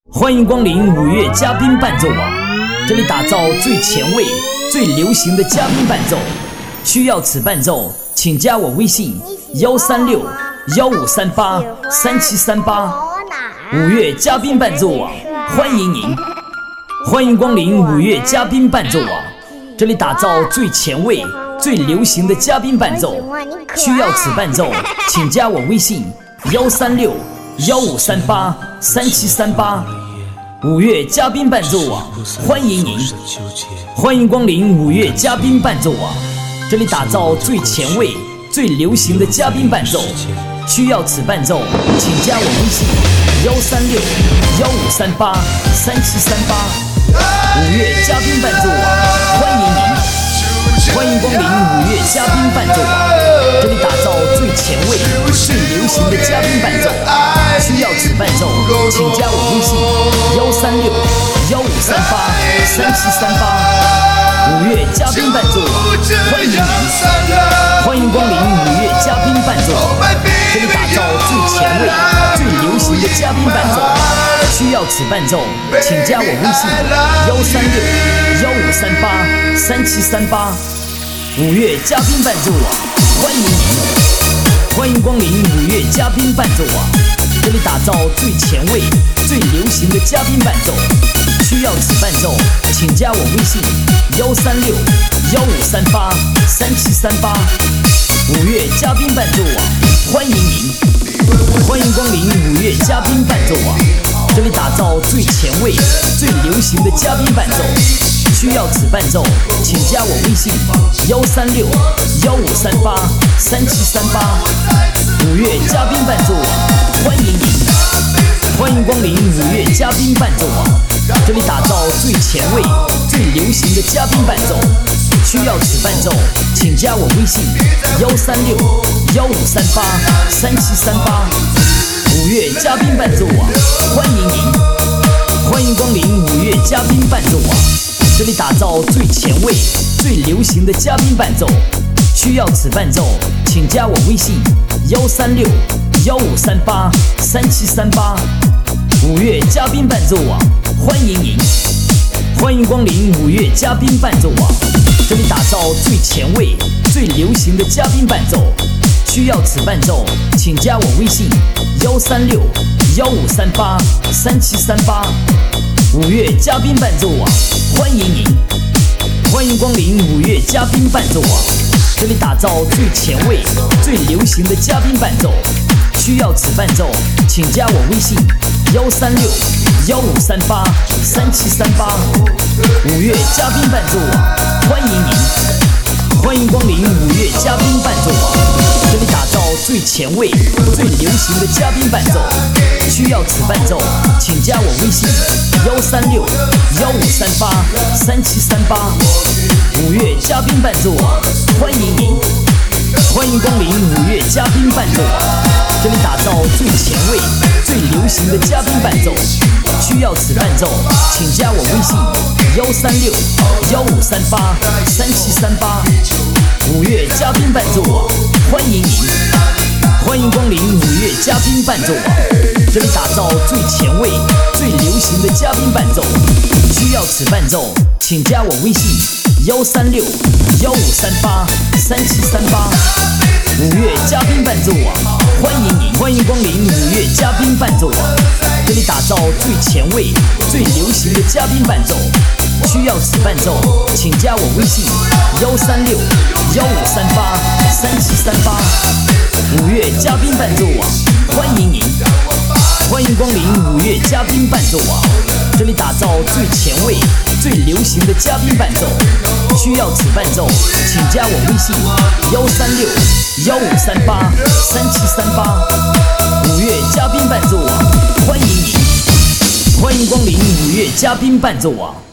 欢迎光临五月嘉宾伴奏网，这里打造最前卫、最流行的嘉宾伴奏。需要此伴奏，请加我微信136-1538-3738。五月嘉宾伴奏网，欢迎您！欢迎光临五月嘉宾伴奏网，这里打造最前卫、最流行的嘉宾伴奏。需要此伴奏，请加我微信136-1538-3738。五月嘉宾伴奏网，欢迎您！欢迎光临五月嘉宾伴奏网，这里打造最前卫、最流行的嘉宾伴奏。需要此伴奏，请加我微信136-1538-3738。五月嘉宾伴奏网，欢迎您！欢迎光临五月嘉宾伴奏网，这里打造最前卫、最流行的嘉宾伴奏。需要此伴奏，请加我微信136-1538-3738。五月嘉宾伴奏网，欢迎您！欢迎光临五月嘉宾伴奏网，这里打造最前卫、最流行的嘉宾伴奏。需要此伴奏，请加我微信136-1538-3738。五月嘉宾伴奏网，欢迎您！欢迎光临五月嘉宾伴奏网，这里打造最前卫、最流行的嘉宾伴奏。需要此伴奏，请加我微信136-1538-3738。五月嘉宾伴奏网，欢迎您！欢迎光临五月嘉宾伴奏网，这里打造最前卫、最流行的嘉宾伴奏。需要此伴奏，请加我微信136-1538-3738。五月嘉宾伴奏网，欢迎您！欢迎光临五月嘉宾伴奏网，这里打造最前卫、最流行的嘉宾伴奏。需要此伴奏，请加我微信136-1538-3738。五月嘉宾伴奏网，欢迎您！欢迎光临五月嘉宾伴奏网，这里打造最前卫、最流行的嘉宾伴奏。需要此伴奏，请加我微信136-1538-3738。五月嘉宾伴奏网，欢迎您！欢迎光临五月嘉宾伴奏网，这里打造最前卫、最流行的嘉宾伴奏。需要此伴奏，请加我微信136-1538-3738。五月嘉宾伴奏网，欢迎您！欢迎光临五月嘉宾伴奏网，这里打造最前卫、最流行的嘉宾伴奏。需要此伴奏，请加我微信136-1538-3738。五月嘉宾伴奏网，欢迎您！欢迎光临五月嘉宾伴奏网，这里打造最前卫、最流行的嘉宾伴奏。需要此伴奏，请加我微信136-1538-3738。五月嘉宾伴奏网，欢迎您！欢迎光临五月嘉宾伴奏网，这里打造最前卫、最流行的嘉宾伴奏。需要此伴奏，请加我微信136-1538-3738。五月嘉宾伴奏网，欢迎您！欢迎光临五月嘉宾伴奏网，这里打造最前卫、最流行的嘉宾伴奏。需要此伴奏，请加我微信136-1538-3738。五月嘉宾伴奏网，欢迎您！欢迎光临五月嘉宾伴奏网，这里打造最前卫、最流行的嘉宾伴奏。需要此伴奏，请加我微信136-1538-3738。五月嘉宾伴奏网，欢迎您！欢迎光临五月嘉宾伴奏网，这里打造最前卫、最流行的嘉宾伴奏。需要此伴奏，请加我微信136-1538-3738。五月嘉宾伴奏网，欢迎您！欢迎光临五月嘉宾伴奏网。